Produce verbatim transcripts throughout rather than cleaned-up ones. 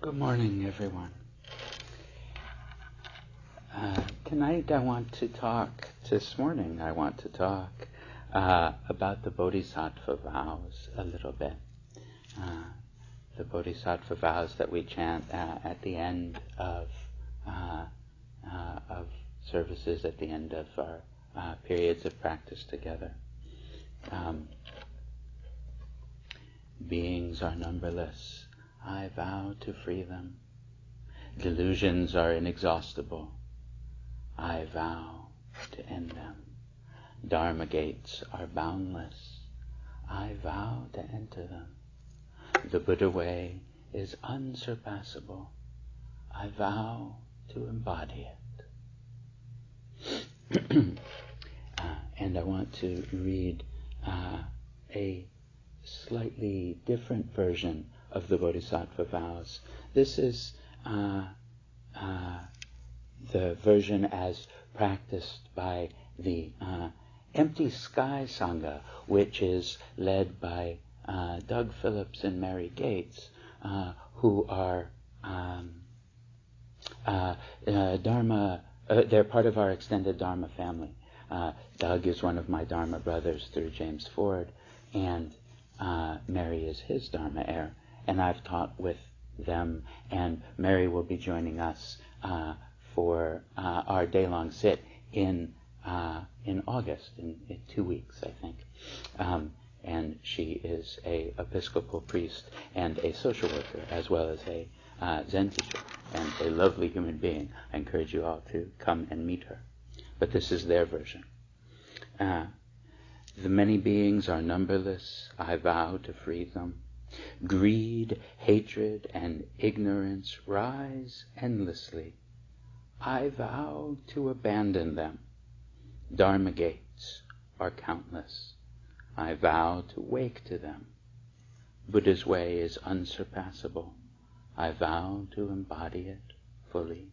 Good morning, everyone. Uh, tonight I want to talk, this morning I want to talk uh, about the Bodhisattva vows a little bit. Uh, the Bodhisattva vows that we chant uh, at the end of uh, uh, of services, at the end of our uh, periods of practice together. Um, Beings are numberless. I vow to free them. Delusions are inexhaustible. I vow to end them. Dharma gates are boundless. I vow to enter them. The Buddha way is unsurpassable. I vow to embody it. uh, and I want to read uh, a slightly different version of the Bodhisattva vows. This is uh, uh, the version as practiced by the uh, Empty Sky Sangha, which is led by uh, Doug Phillips and Mary Gates, uh, who are um, uh, uh, Dharma, uh, they're part of our extended Dharma family. Uh, Doug is one of my Dharma brothers through James Ford, and uh, Mary is his Dharma heir. And I've taught with them, and Mary will be joining us uh, for uh, our day-long sit in uh, in August, in, in two weeks, I think. Um, and she is a Episcopal priest and a social worker, as well as a uh, Zen teacher, and a lovely human being. I encourage you all to come and meet her. But this is their version. Uh, the many beings are numberless. I vow to free them. Greed, hatred, and ignorance rise endlessly. I vow to abandon them. Dharma gates are countless. I vow to wake to them. Buddha's way is unsurpassable. I vow to embody it fully.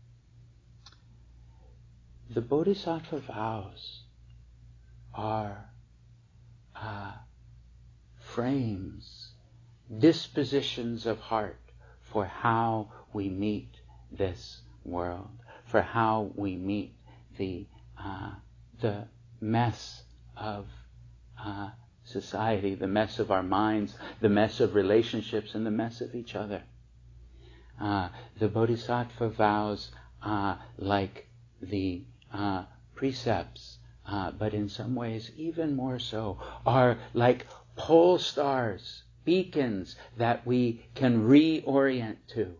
The Bodhisattva vows are uh, frames, dispositions of heart for how we meet this world, for how we meet the uh, the mess of uh, society, the mess of our minds, the mess of relationships, and the mess of each other. Uh, the Bodhisattva vows, uh, like the uh, precepts, uh, but in some ways even more so, are like pole stars, beacons that we can reorient to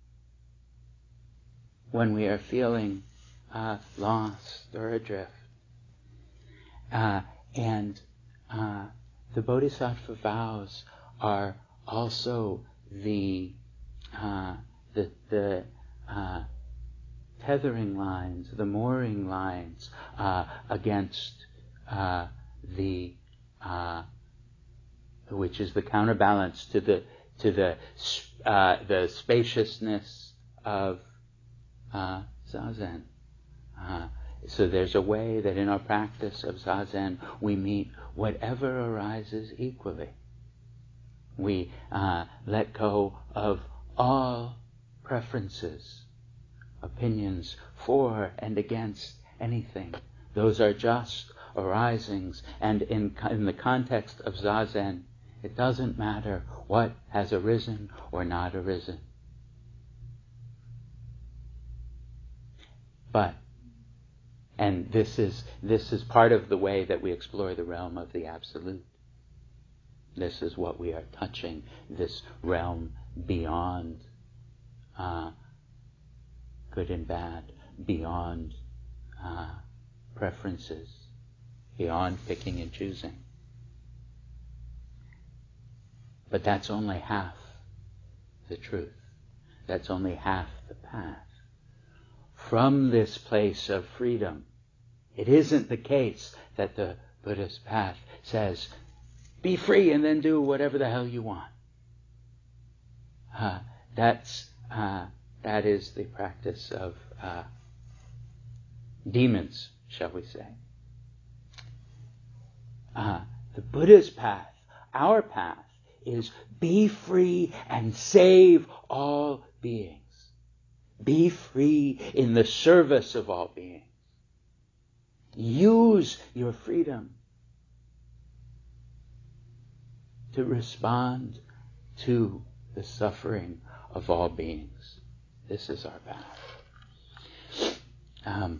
when we are feeling uh, lost or adrift. Uh, and uh, the Bodhisattva vows are also the uh, the, the uh, tethering lines, the mooring lines uh, against uh, the uh, which is the counterbalance to the to the uh, the spaciousness of uh, Zazen. Uh, so there's a way that in our practice of Zazen we meet whatever arises equally. We uh, let go of all preferences, opinions for and against anything. Those are just arisings, and in, in the context of Zazen, it doesn't matter what has arisen or not arisen. But, and this is this is part of the way that we explore the realm of the Absolute. This is what we are touching, this realm beyond uh, good and bad, beyond uh, preferences, beyond picking and choosing. But that's only half the truth. That's only half the path. From this place of freedom, it isn't the case that the Buddhist path says, be free and then do whatever the hell you want. Uh, that's uh, that is the practice of uh, demons, shall we say. Uh, the Buddha's path, our path, is be free and save all beings. Be free in the service of all beings. Use your freedom to respond to the suffering of all beings. This is our path. Um,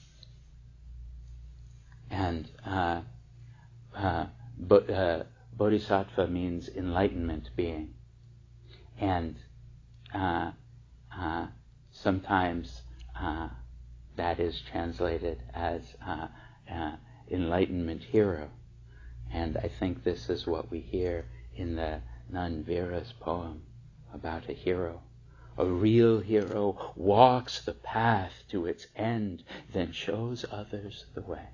and uh, uh, bo- uh, Bodhisattva means enlightenment being. And uh, uh, sometimes uh, that is translated as uh, uh, enlightenment hero. And I think this is what we hear in the nun Vera's poem about a hero. A real hero walks the path to its end, then shows others the way.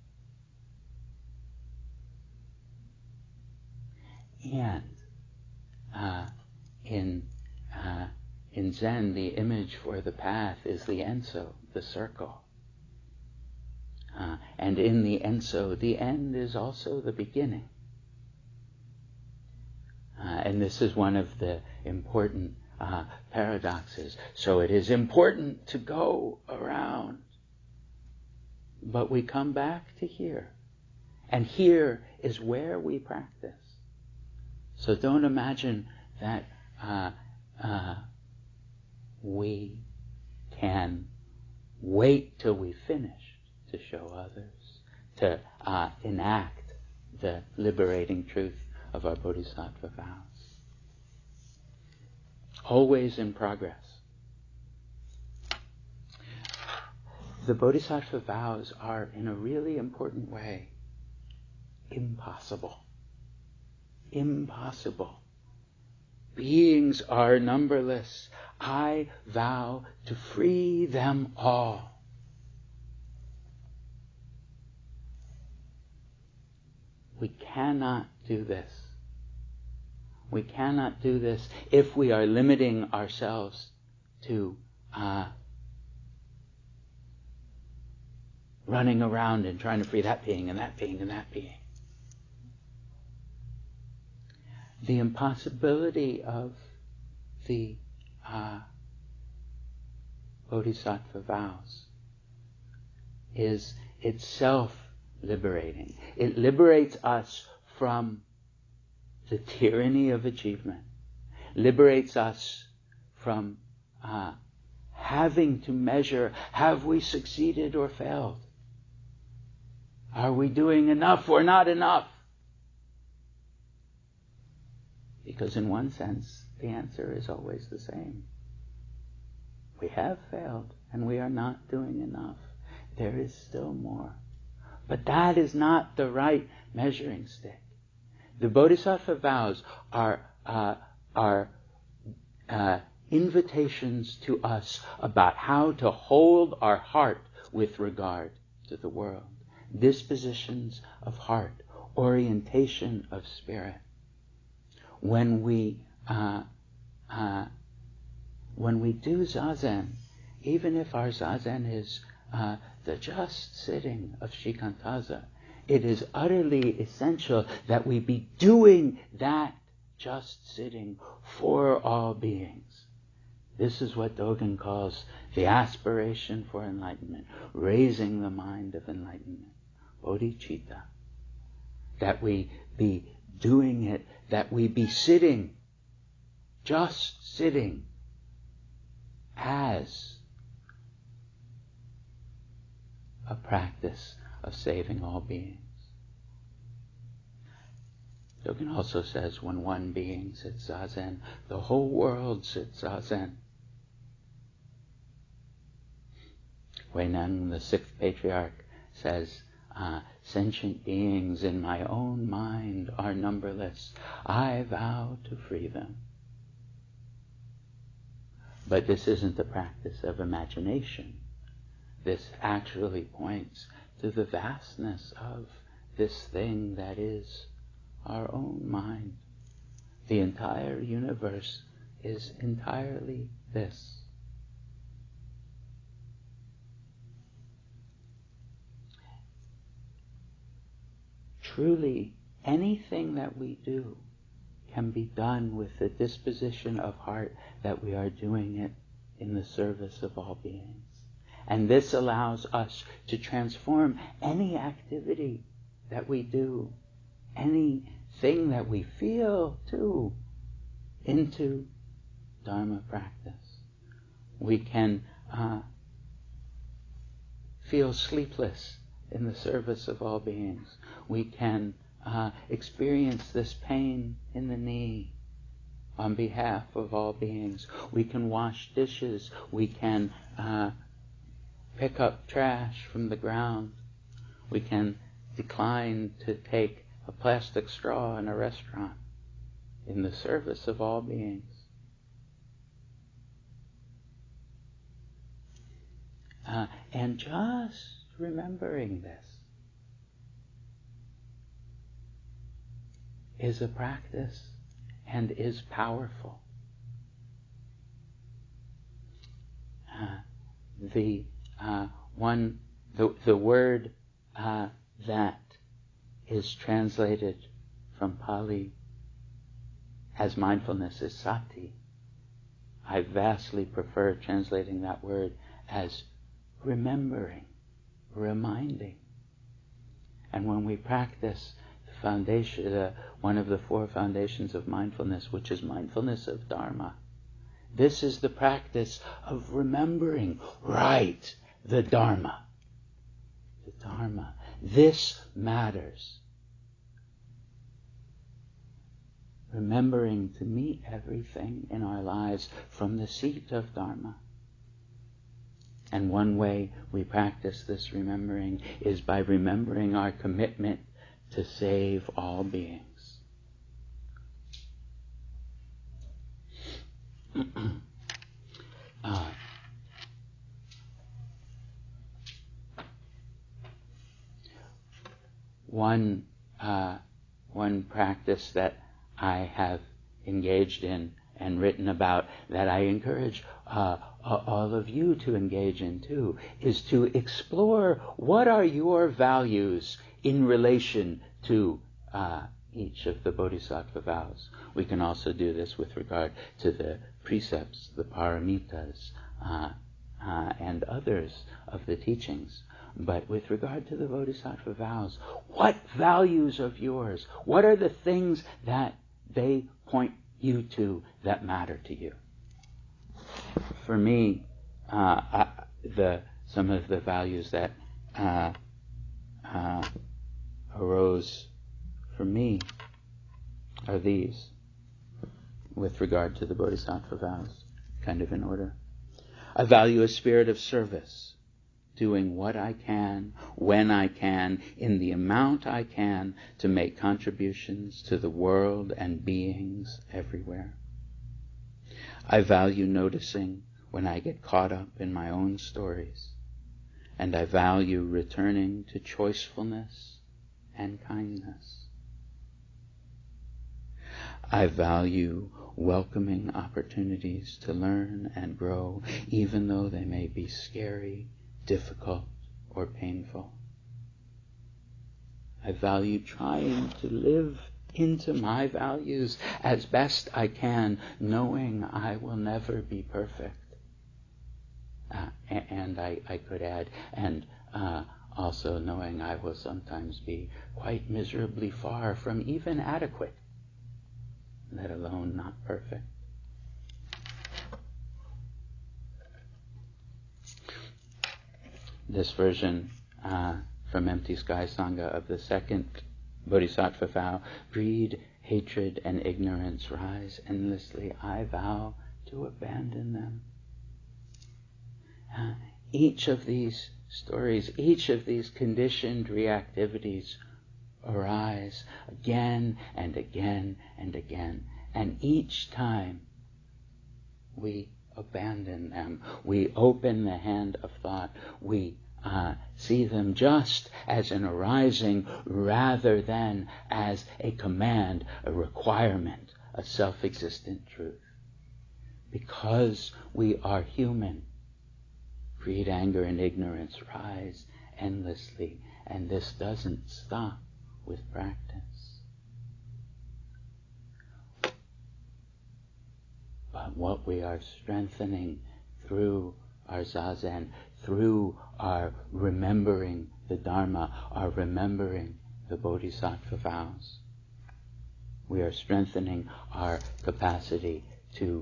And uh, in uh, in Zen, the image for the path is the Enso, the circle. Uh, and in the Enso, the end is also the beginning. Uh, and this is one of the important uh, paradoxes. So it is important to go around, but we come back to here. And here is where we practice. So don't imagine that uh, uh, we can wait till we finish to show others, to uh, enact the liberating truth of our Bodhisattva vows. Always in progress. The Bodhisattva vows are, in a really important way, impossible. Impossible. Beings are numberless. I vow to free them all. We cannot do this. We cannot do this if we are limiting ourselves to uh, running around and trying to free that being and that being and that being. The impossibility of the uh, Bodhisattva vows is itself liberating. It liberates us from the tyranny of achievement, liberates us from uh, having to measure, have we succeeded or failed? Are we doing enough or not enough? Because in one sense, the answer is always the same. We have failed and we are not doing enough. There is still more. But that is not the right measuring stick. The Bodhisattva vows are, uh, are uh, invitations to us about how to hold our heart with regard to the world. Dispositions of heart, orientation of spirit. When we uh, uh, when we do zazen, even if our zazen is uh, the just sitting of shikantaza, it is utterly essential that we be doing that just sitting for all beings. This is what Dogen calls the aspiration for enlightenment, raising the mind of enlightenment, bodhicitta. That we be doing it, that we be sitting, just sitting, as a practice of saving all beings. Dogen also says when one being sits zazen, the whole world sits zazen. Huineng, the sixth patriarch, says, uh, sentient beings in my own mind are numberless. I vow to free them. But this isn't the practice of imagination. This actually points to the vastness of this thing that is our own mind. The entire universe is entirely this. Truly, anything that we do can be done with the disposition of heart that we are doing it in the service of all beings. And this allows us to transform any activity that we do, anything that we feel too, into Dharma practice. We can uh, feel sleepless in the service of all beings. We can uh, experience this pain in the knee on behalf of all beings. We can wash dishes. We can uh, pick up trash from the ground. We can decline to take a plastic straw in a restaurant in the service of all beings. Uh, and just remembering this is a practice and is powerful. Uh, the uh, one, the the word uh, that is translated from Pali as mindfulness is sati. I vastly prefer translating that word as remembering, reminding. And when we practice the foundation, uh, one of the four foundations of mindfulness, which is mindfulness of Dharma, this is the practice of remembering, right, the Dharma. The Dharma. This matters. Remembering to meet everything in our lives from the seat of Dharma. And one way we practice this remembering is by remembering our commitment to save all beings. uh, one uh, one practice that I have engaged in and written about, that I encourage uh, all of you to engage in too, is to explore what are your values in relation to uh, each of the Bodhisattva vows. We can also do this with regard to the precepts, the paramitas, uh, uh, and others of the teachings. But with regard to the Bodhisattva vows, what values of yours, what are the things that they point you to that matter to you? For me, uh, uh, the some of the values that uh, uh, arose for me are these, with regard to the Bodhisattva vows, kind of in order. I value a spirit of service, doing what I can, when I can, in the amount I can, to make contributions to the world and beings everywhere. I value noticing when I get caught up in my own stories, and I value returning to choicefulness and kindness. I value welcoming opportunities to learn and grow, even though they may be scary, difficult, or painful. I value trying to live into my values as best I can, knowing I will never be perfect. Uh, and I, I could add, and uh, also knowing I will sometimes be quite miserably far from even adequate, let alone not perfect. This version uh, from Empty Sky Sangha of the second Bodhisattva vow: greed, hatred, and ignorance rise endlessly. I vow to abandon them. Uh, each of these stories, each of these conditioned reactivities arise again and again and again. And each time we abandon them, we open the hand of thought, we uh, see them just as an arising rather than as a command, a requirement, a self-existent truth. Because we are human, greed, anger, and ignorance rise endlessly, and this doesn't stop with practice. but what we are strengthening through our zazen, through our remembering the Dharma, our remembering the Bodhisattva vows. We are strengthening our capacity to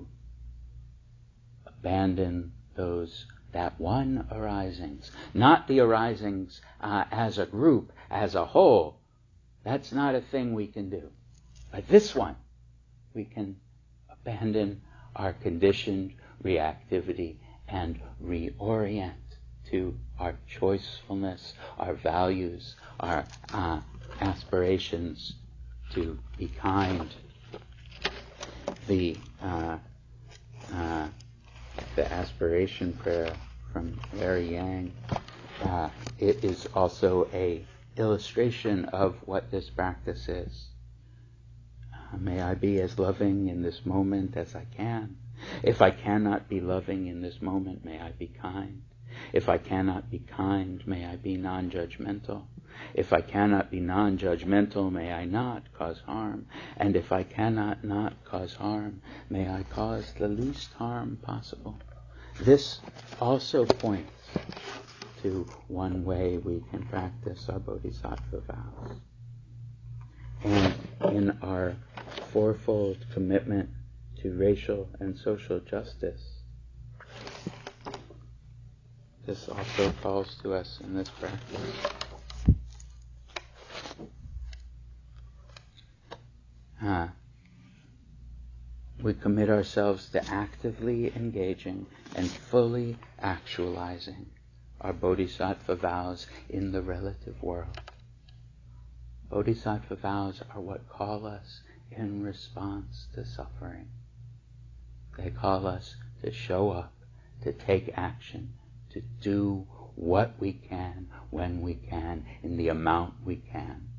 abandon those, that one arisings, not the arisings uh, as a group, as a whole. That's not a thing we can do. But this one, we can abandon our conditioned reactivity and reorient to our choicefulness, our values, our uh, aspirations to be kind. The uh, uh, the aspiration prayer from Larry Yang, uh, it is also a illustration of what this practice is. Uh, may I be as loving in this moment as I can. If I cannot be loving in this moment, may I be kind. If I cannot be kind, may I be non-judgmental. If I cannot be non-judgmental, may I not cause harm. And if I cannot not cause harm, may I cause the least harm possible. This also points to one way we can practice our Bodhisattva vows. And in our fourfold commitment to racial and social justice, this also calls to us in this practice. Uh, we commit ourselves to actively engaging and fully actualizing our Bodhisattva vows in the relative world. Bodhisattva vows are what call us in response to suffering. They call us to show up, to take action, to do what we can, when we can, in the amount we can.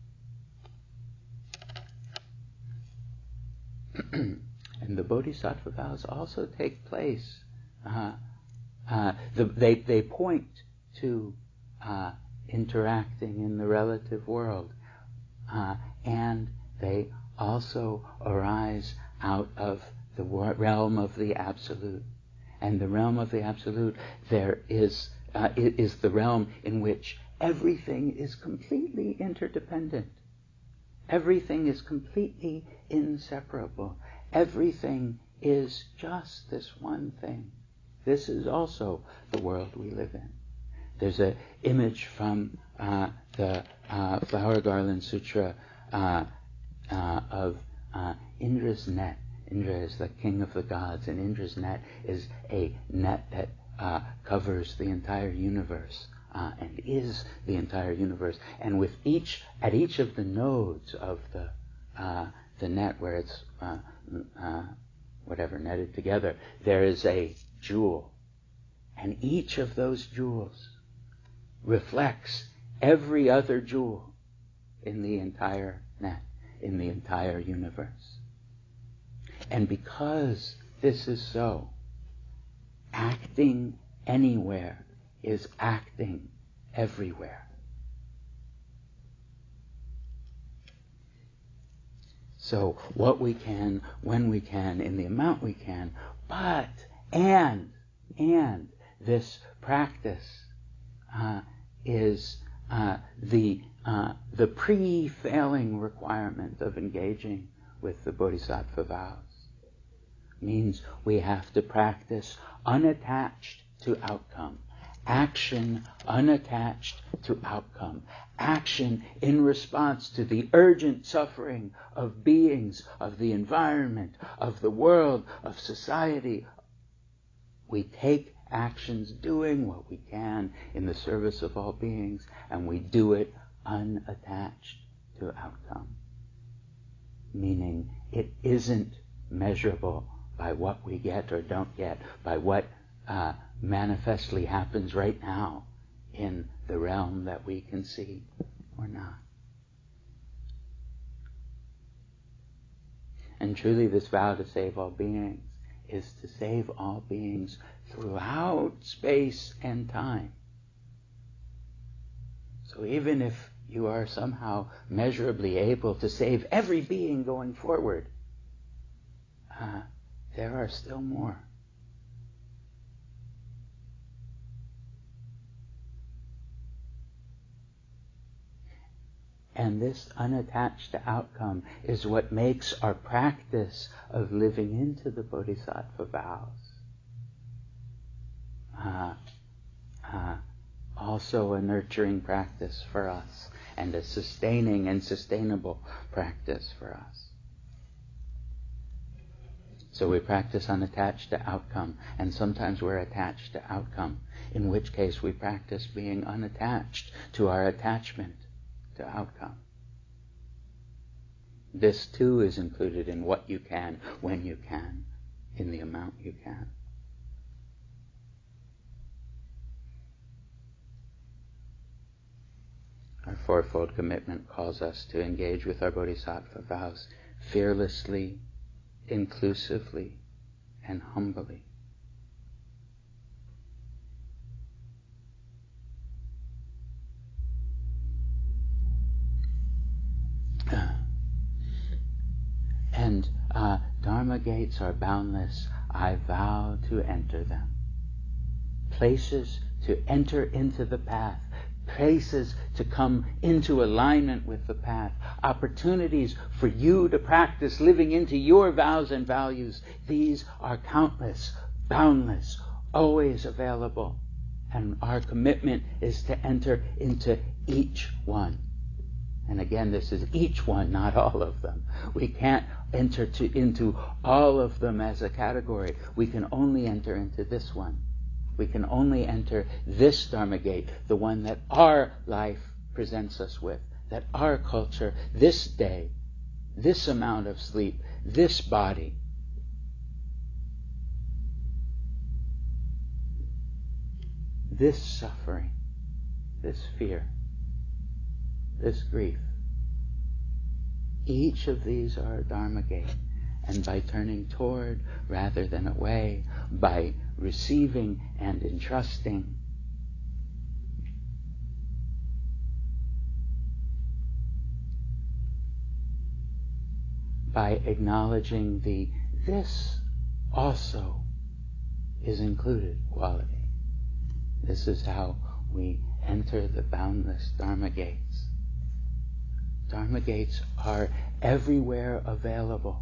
And the Bodhisattva vows also take place. Uh, uh, the, they, they point to uh, interacting in the relative world. Uh, and they also arise out of the realm of the Absolute. And the realm of the Absolute, there is, uh, is the realm in which everything is completely interdependent. Everything is completely inseparable. Everything is just this one thing. This is also the world we live in. There's an image from uh, the uh, Flower Garland Sutra uh, uh, of uh, Indra's net. Indra is the king of the gods, and Indra's net is a net that uh, covers the entire universe uh, and is the entire universe. And with each, at each of the nodes of the uh, the net where it's uh, uh, whatever netted together, there is a jewel, and each of those jewels reflects every other jewel in the entire net, in the entire universe. And because this is so, acting anywhere is acting everywhere. So what we can, when we can, in the amount we can, but, and, and this practice uh, is uh, the uh, the pre-failing requirement of engaging with the Bodhisattva vows. Means we have to practice unattached to outcome. Action unattached to outcome. Action in response to the urgent suffering of beings, of the environment, of the world, of society. We take actions doing what we can in the service of all beings, and we do it unattached to outcome. Meaning it isn't measurable by what we get or don't get, by what uh, manifestly happens right now in the realm that we can see or not. And truly this vow to save all beings is to save all beings throughout space and time. So even if you are somehow measurably able to save every being going forward, uh, there are still more. And this unattached outcome is what makes our practice of living into the Bodhisattva vows uh, uh, also a nurturing practice for us, and a sustaining and sustainable practice for us. So we practice unattached to outcome, and sometimes we're attached to outcome, in which case we practice being unattached to our attachment to outcome. This too is included in what you can, when you can, in the amount you can. Our fourfold commitment calls us to engage with our Bodhisattva vows fearlessly, inclusively, and humbly. Uh, and uh, Dharma gates are boundless. I vow to enter them. Places to enter into the path. Places to come into alignment with the path. Opportunities for you to practice living into your vows and values. These are countless, boundless, always available. And our commitment is to enter into each one. And again, this is each one, not all of them. We can't enter to, into all of them as a category. We can only enter into this one. We can only enter this Dharma gate, the one that our life presents us with, that our culture, this day, this amount of sleep, this body, this suffering, this fear, this grief. Each of these are a Dharma gate. And by turning toward rather than away, by receiving and entrusting, by acknowledging the this also is included quality. This is how we enter the boundless Dharma gates. Dharma gates are everywhere available.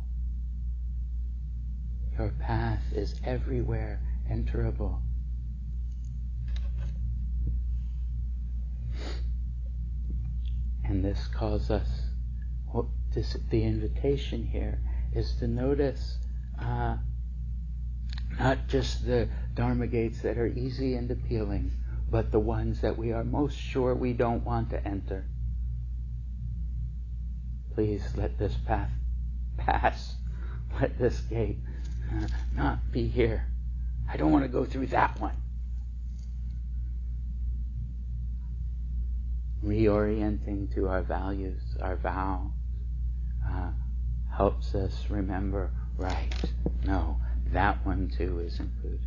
Your path is everywhere enterable. And this calls us, well, this, the invitation here is to notice uh, not just the Dharma gates that are easy and appealing, but the ones that we are most sure we don't want to enter. Please let this path pass. Let this gate uh, not be here. I don't want to go through that one. Reorienting to our values, our vow, uh, helps us remember, right, no, that one too is included.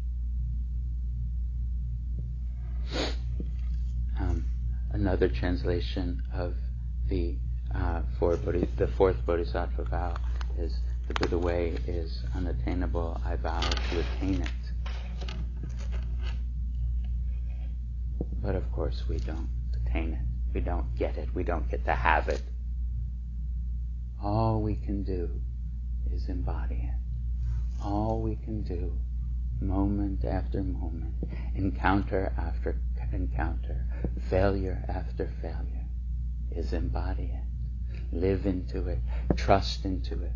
Um, another translation of the uh, four Bodhi, the fourth Bodhisattva vow is, the Buddha way is unattainable, I vow to attain it. But of course we don't attain it. We don't get it. We don't get to have it. All we can do is embody it. All we can do, moment after moment, encounter after encounter, failure after failure, is embody it. Live into it. Trust into it.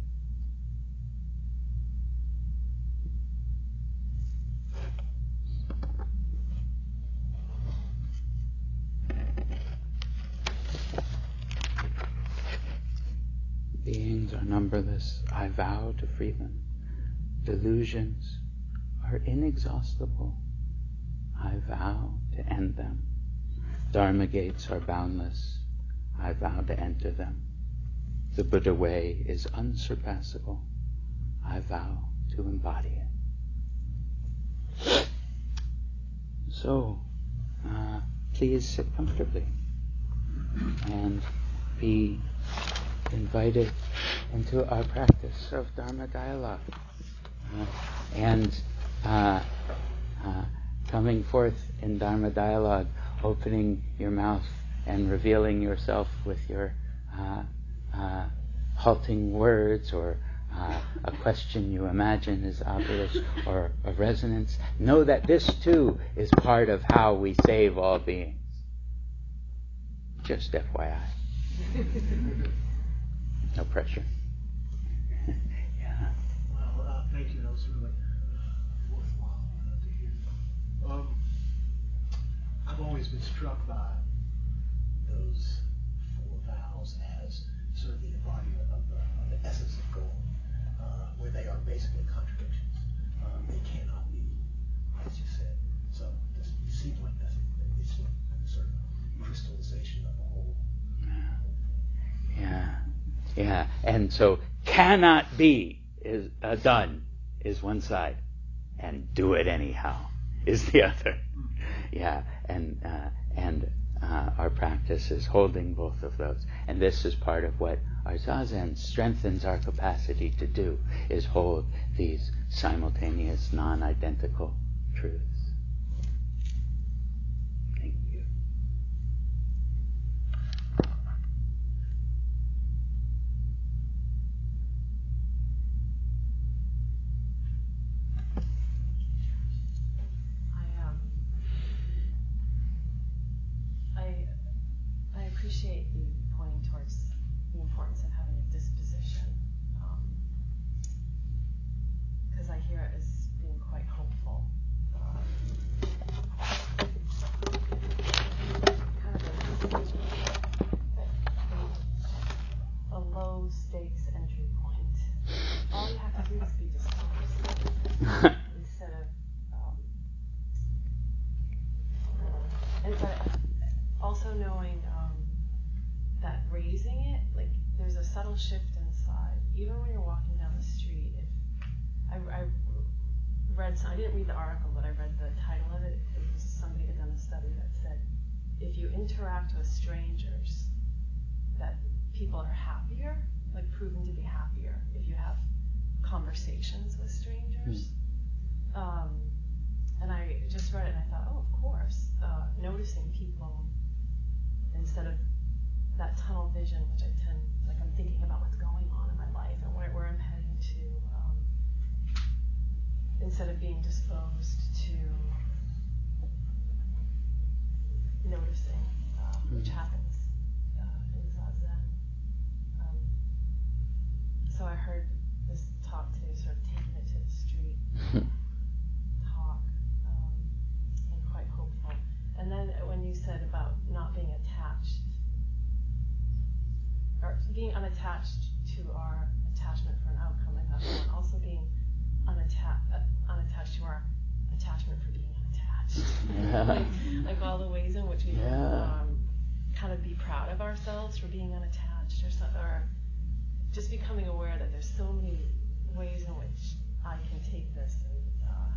Beings are numberless. I vow to free them. Delusions are inexhaustible. I vow to end them. Dharma gates are boundless. I vow to enter them. The Buddha way is unsurpassable. I vow to embody it. So, uh, please sit comfortably and be invited into our practice of Dharma dialogue. Uh, and uh, uh, coming forth in Dharma dialogue, opening your mouth and revealing yourself with your uh, uh, halting words, or uh, a question you imagine is obvious, or a resonance. Know that this too is part of how we save all beings. Just F Y I. No pressure. Yeah. Well, uh, thank you. That was really uh, worthwhile uh, to hear. Um, I've always been struck by those four vows as sort of the embodiment of the, of the essence of goal, uh, where they are basically contradictions. Um, they cannot be, as you said. So this seems like that's it's like a sort of crystallization of the whole. Yeah. Yeah. And so cannot be is uh, done is one side, and do it anyhow is the other. Yeah. And uh, and uh, our practice is holding both of those. And this is part of what our Zazen strengthens our capacity to do, is hold these simultaneous, non-identical truths. Thank you. I um I I appreciate you pointing towards the importance of having a disposition, because um, I hear it as being quite hopeful. Um, kind of a, a low stakes entry point. All you have to do is be disposed instead of. Um, and but also knowing um, that raising it, like there's a subtle shift inside. Even when you're walking down the street, if I, I read, some, I didn't read the article, but I read the title of it. It was somebody had done a study that said, if you interact with strangers, that people are happier, like proven to be happier if you have conversations with strangers. Mm. Um, and I just read it and I thought, oh, of course, uh, noticing people instead of that tunnel vision, which I tend, like I'm thinking about what's going on in my life and where, where I'm heading to, um, instead of being disposed to noticing, uh, mm-hmm. which happens uh, in Zazen. Um, so I heard this talk today, sort of taking it to the street talk, um, and quite hopeful. And then when you said about not being attached, or being unattached to our attachment for an outcome, and that's one. Also being unatta- uh, unattached to our attachment for being unattached. Yeah. like, like all the ways in which we yeah. um, kind of be proud of ourselves for being unattached, or, so, or just becoming aware that there's so many ways in which I can take this and uh,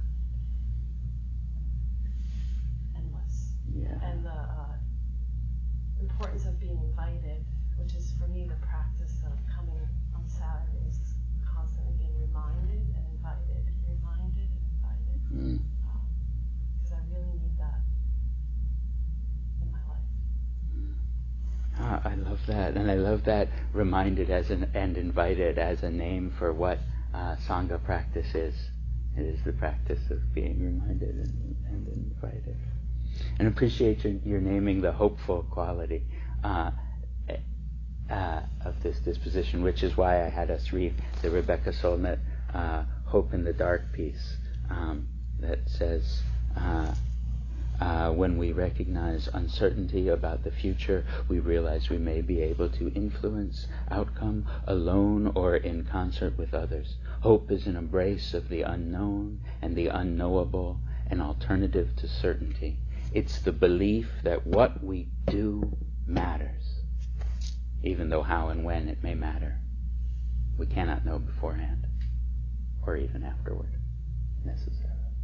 endless. Yeah. And the uh, importance of being invited, which is for me the practice of coming on Saturdays, constantly being reminded and invited, reminded and invited, because mm. um, I really need that in my life. Ah, I love that, and I love that reminded as an and invited as a name for what uh, Sangha practice is. It is the practice of being reminded and, and invited. And appreciate your, your naming the hopeful quality uh, uh, of this disposition, which is why I had us read the Rebecca Solnit uh, Hope in the Dark piece um, that says, uh, uh, when we recognize uncertainty about the future, we realize we may be able to influence outcome alone or in concert with others. Hope is an embrace of the unknown and the unknowable, an alternative to certainty. It's the belief that what we do matters, even though how and when it may matter, we cannot know beforehand or even afterward, necessarily.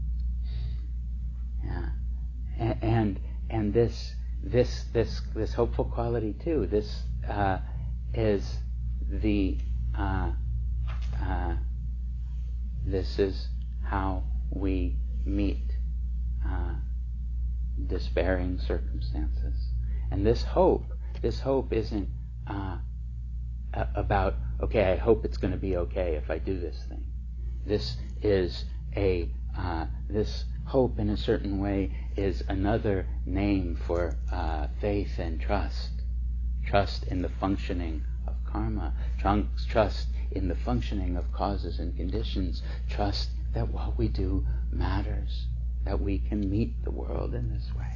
Yeah, and and, and this this this this hopeful quality too. This uh, is the uh, uh, this is how we meet uh, despairing circumstances. And this hope, this hope isn't uh, about, okay, I hope it's going to be okay if I do this thing. This is a, uh, this hope in a certain way is another name for uh, faith and trust. Trust in the functioning of karma. Trust in the functioning of causes and conditions. Trust that what we do matters. That we can meet the world in this way.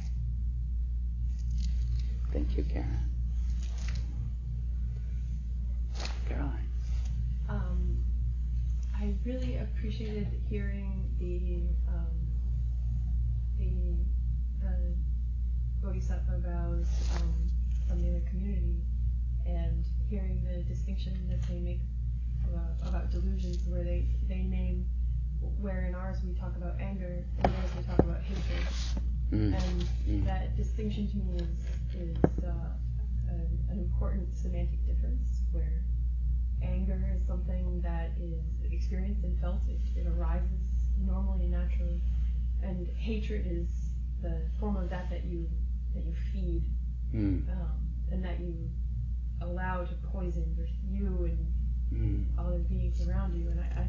Thank you, Karen. Caroline. Um, I really appreciated hearing the um, the uh, Bodhisattva vows um, from the other community, and hearing the distinction that they make about, about delusions, where they, they name, where in ours we talk about anger, and theirs we talk about hatred. Mm. And mm. that distinction to me is, is uh, a, an important semantic difference, where anger is something that is experienced and felt. It, it arises normally and naturally. And hatred is the form of that that you that you feed, mm. um, and that you allow to poison you and mm. other beings around you. And I,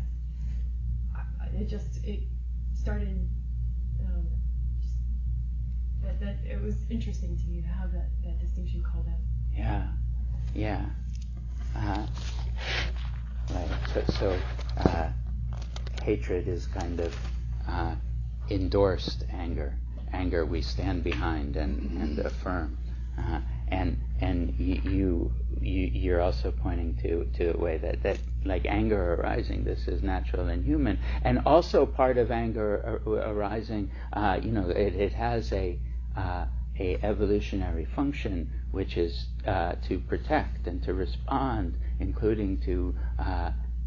I, I it just it started. Um, just that that it was interesting to me to have that, that distinction called out. Yeah, yeah. Uh, right. So, so uh, hatred is kind of uh, endorsed anger. Anger we stand behind and, and affirm. Uh, and and you, you you're also pointing to, to a way that, that like anger arising, this is natural and human. And also part of anger arising, uh, you know, it, it has a uh, a evolutionary function, which is uh, to protect and to respond, including to uh,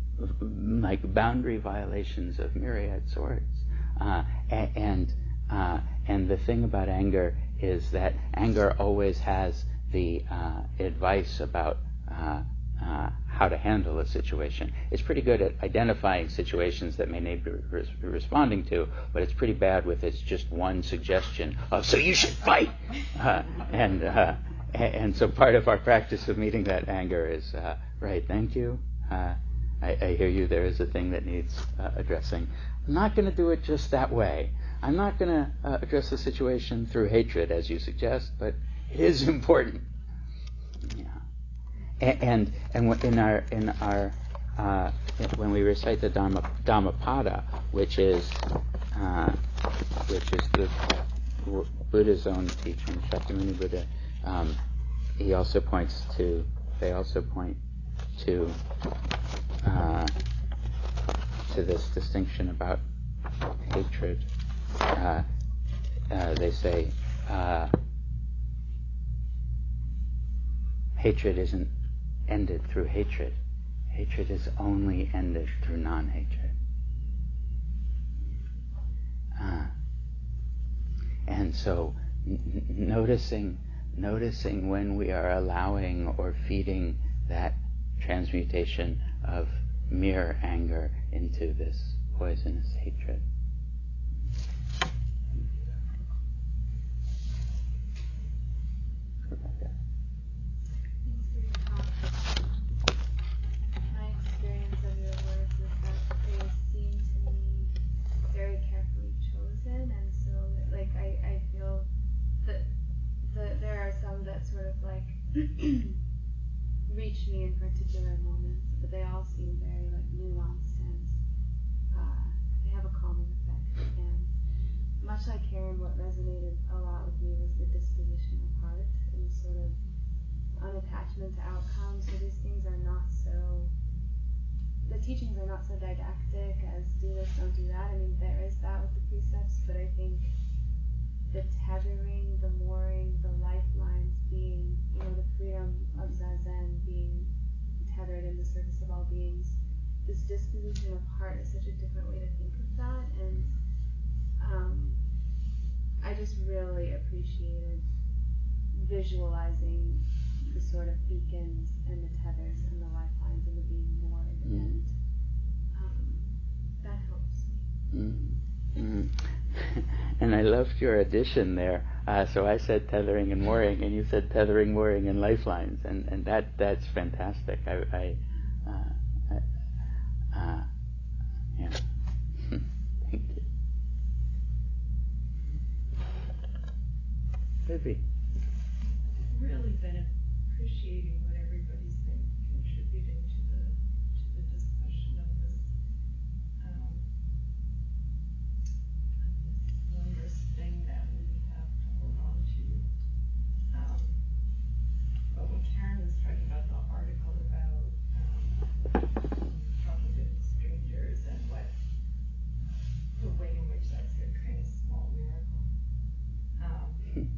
like boundary violations of myriad sorts. Uh, and uh, and the thing about anger is that anger always has the uh, advice about uh, uh, how to handle a situation. It's pretty good at identifying situations that may need to be res- responding to, but it's pretty bad with its just one suggestion of, so you should fight. Uh, and uh, and so part of our practice of meeting that anger is, uh, right, thank you. Uh, I, I hear you, there is a thing that needs uh, addressing. I'm not going to do it just that way. I'm not going to uh, address the situation through hatred, as you suggest, but it is important. Yeah. And and in our in our uh, when we recite the Dhamma, Dhammapada, which is uh, which is the Buddha's own teaching, Shakyamuni Buddha, um, he also points to. They also point to uh, to this distinction about hatred. Uh, uh, they say uh, hatred isn't ended through hatred. Hatred is only ended through non-hatred. Uh, and so n- noticing noticing when we are allowing or feeding that transmutation of mere anger into this poisonous hatred. Rebecca. My experience of your words is that they seem to me very carefully chosen, and so like I, I feel that the, there are some that sort of like reach me in particular moments, but they all seem very like nuanced and uh, they have a calming effect. And much like Karen, what resonated a lot with me was the disposition of heart and sort of unattachment to outcomes. So these things are not so, the teachings are not so didactic as do this, don't do that. I mean, there is that with the precepts, but I think the tethering, the mooring, the lifelines being, you know, the freedom of Zazen being tethered in the service of all beings, this disposition of heart is such a different way to think of that. And um, I just really appreciated visualizing the sort of beacons and the tethers and the lifelines and the being moored. Mm. And um, that helps me. Mm-hmm. And I loved your addition there. Uh, so I said tethering and mooring, and you said tethering, mooring, and lifelines, and, and that that's fantastic. I, I, uh, I uh, yeah. Thank you, Vivi. Really been appreciating what everybody's been contributing to the to the discussion of this um, of this wondrous thing that we have to hold on to. Um, but when Karen was talking about the article about um, talking to strangers and what the way in which that's a kind of small miracle. Um,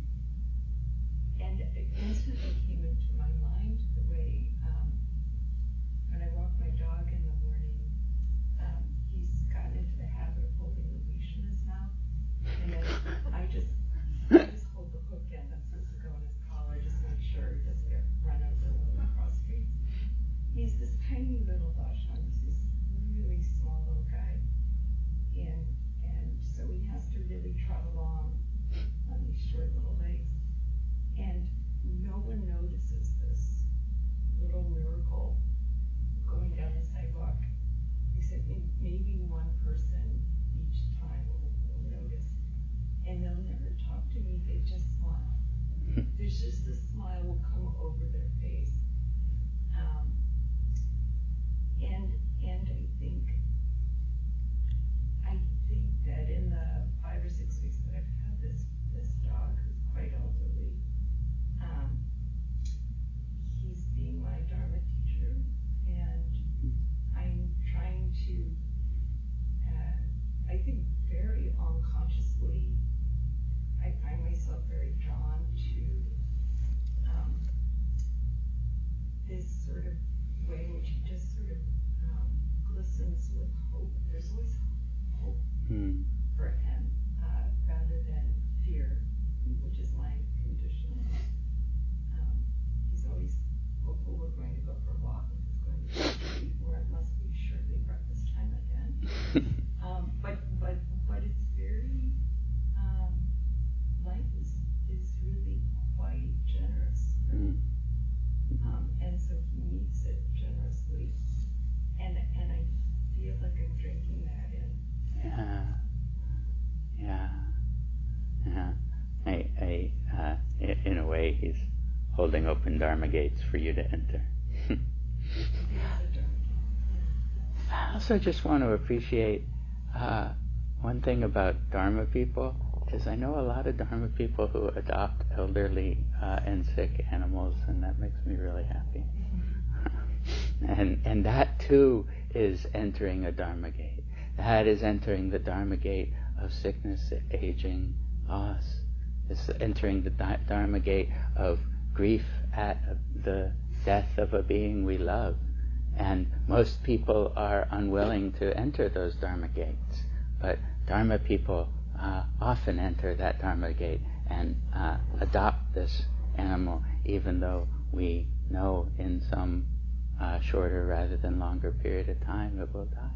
And it instantly came into my mind the way um, when I walk my dog in the morning, um, he's gotten into the habit of holding the leash in his mouth, and then I just I just hold the hook end that's supposed to go in his collar, just make sure he doesn't get run over when we cross streets. He's this tiny little dachshund. He's this really small little guy, and and so he has to really trot along on these short little legs. And no one notices this little miracle going down the sidewalk, except maybe one person each time will, will notice. And they'll never talk to me, they just smile. There's just this smile will come over their face. Um, and and I think I think that in the five or six weeks that I've had this this dog who's quite elderly, Um, he's being my Dharma teacher, and I'm trying to, uh, I think very unconsciously, I find myself very drawn to um, this sort of way in which he just sort of um, glistens with hope. There's always hope Mm. for him uh, rather than fear, which is my condition. Um, he's always hopeful we're going to go for a walk, which is going to be, or it must be surely breakfast time again. um, but but but it's very um, life is is really quite generous, Mm. um, and so he meets it generously, and and I feel like I'm drinking that in. Yeah, yeah, yeah. I, I, uh, in, in a way, he's holding open Dharma gates for you to enter. I also just want to appreciate uh, one thing about Dharma people is I know a lot of Dharma people who adopt elderly uh, and sick animals, and that makes me really happy. and and that too is entering a Dharma gate. That is entering the Dharma gate of sickness, aging, loss. It's entering the Dharma gate of grief at the death of a being we love. And most people are unwilling to enter those Dharma gates. But Dharma people uh, often enter that Dharma gate and uh, adopt this animal, even though we know in some uh, shorter rather than longer period of time it will die.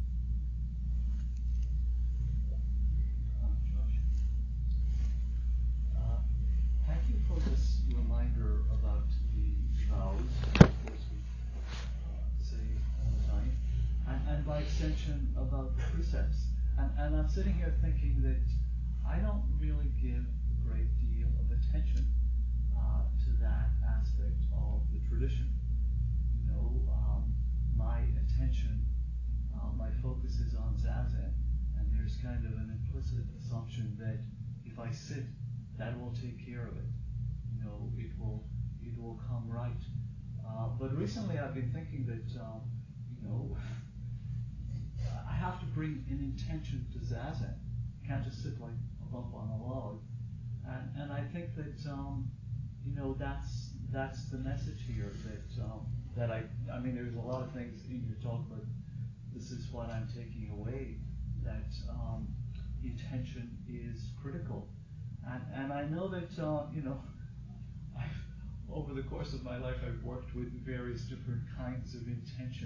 Uh, thank you for this reminder about the vows, of course we uh, say all the time, and, and by extension about the precepts. And, and I'm sitting here thinking that I don't really give a great deal of attention uh, to that aspect of the tradition. You know, um, my attention, uh, my focus is on Zazen, and there's kind of an implicit assumption that if I sit, that will take care of it. You know, it will it will come right. Uh, but recently, I've been thinking that um, you know, I have to bring an intention to Zazen. I can't just sit like a lump on a log. And and I think that um, you know that's that's the message here. That um, that I I mean, there's a lot of things in your talk, but this is what I'm taking away. That um, intention is critical. And, and I know that, uh, you know, I've, over the course of my life, I've worked with various different kinds of intention.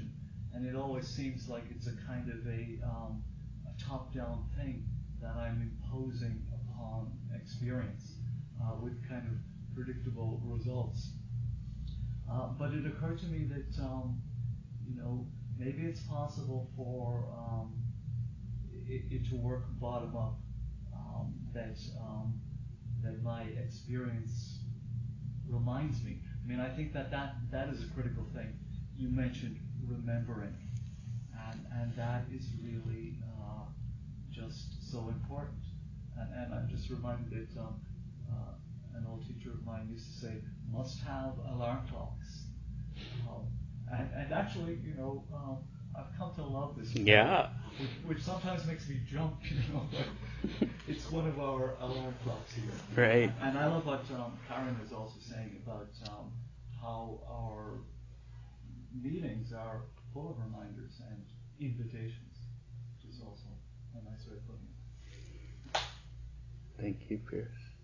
and it always seems like it's a kind of a, um, a top-down thing that I'm imposing upon experience uh, with kind of predictable results. Uh, but it occurred to me that, um, you know, maybe it's possible for um, it, it to work bottom up, um, that, um, that my experience reminds me. I mean, I think that that, that is a critical thing. You mentioned remembering, and, and that is really uh, just so important. And, and I'm just reminded that um, uh, an old teacher of mine used to say, must have alarm clocks. Um, and, and actually, you know, um, I've come to love this. Yeah. Which, which sometimes makes me jump, you know, but it's one of our alarm clocks here. Right. And I love what um, Karen is also saying about um, how our meetings are full of reminders and invitations, which is also a nice way of putting it. Thank you, Pierce.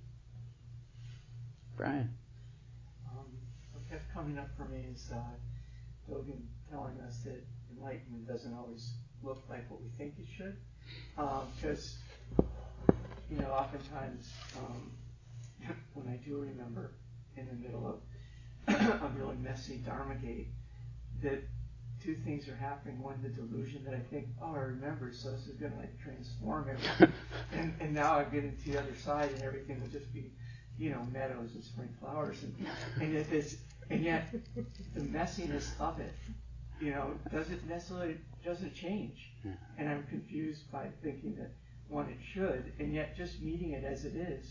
Brian. Um, what kept coming up for me is uh, Dogen telling us that enlightenment doesn't always look like what we think it should. Because, um, you know, oftentimes um, when I do remember in the middle of a really messy Dharma gate, that two things are happening. One, the delusion that I think, oh, I remember, so this is going to like transform everything. and, and now I get into the other side and everything will just be, you know, meadows and spring flowers. And, and, yet, this, and yet the messiness of it, you know, doesn't necessarily, doesn't change. And I'm confused by thinking that, one, it should, and yet just meeting it as it is,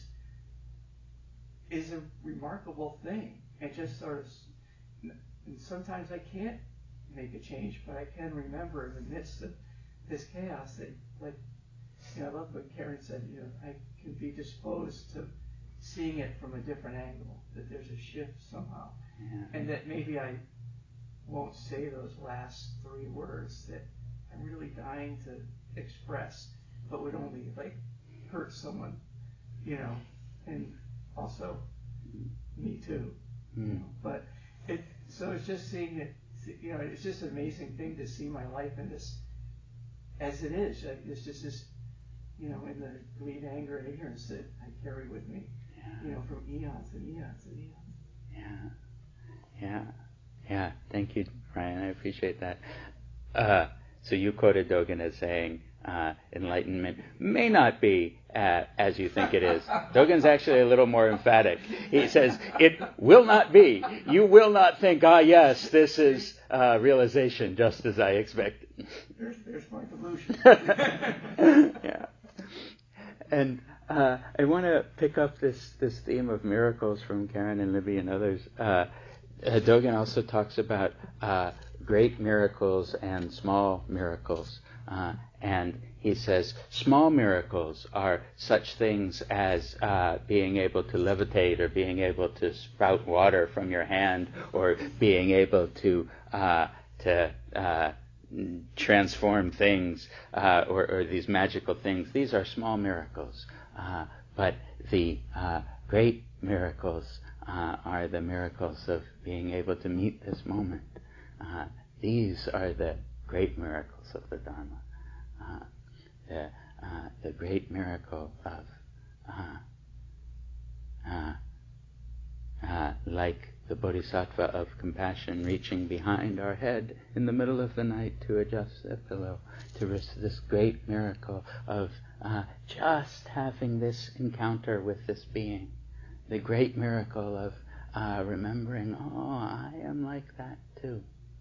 is a remarkable thing. And just sort of, and sometimes I can't make a change, but I can remember in the midst of this chaos that, like, you know, I love what Karen said, you know, I can be disposed to seeing it from a different angle, that there's a shift somehow. Yeah. And that maybe I won't say those last three words that I'm really dying to express, but would only, like, hurt someone, you know, and also me too. Mm. You know, but it, so it's just seeing it, you know, it's just an amazing thing to see my life in this, as it is. Like, it's just this, you know, in the greed, anger, and ignorance that I carry with me, yeah. you know, from eons and eons and eons. Yeah, yeah, yeah. Thank you, Brian. I appreciate that. Uh, so you quoted Dogen as saying, uh, enlightenment may not be uh, as you think it is. Dogen's actually a little more emphatic. He says, it will not be. You will not think, ah, yes, this is uh, realization just as I expected. There's, there's my delusion. Yeah. And uh, I want to pick up this, this theme of miracles from Karen and Libby and others. Uh, uh, Dogen also talks about uh, great miracles and small miracles. Uh, and he says small miracles are such things as uh, being able to levitate, or being able to sprout water from your hand, or being able to uh, to uh, transform things, uh, or, or these magical things. These are small miracles. Uh, but the uh, great miracles uh, are the miracles of being able to meet this moment. Uh, these are the great miracles of the Dharma. Uh, the, uh, the great miracle of uh, uh, uh, like the Bodhisattva of compassion reaching behind our head in the middle of the night to adjust the pillow, to risk this great miracle of uh, just having this encounter with this being. The great miracle of uh, remembering, oh, I am like that too.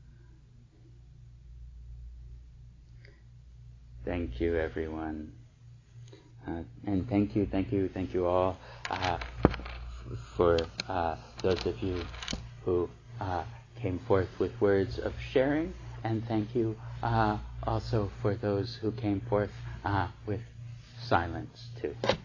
Thank you, everyone. Uh, and thank you, thank you, thank you all uh, for uh, those of you who uh, came forth with words of sharing. And thank you uh, also for those who came forth uh, with silence, too.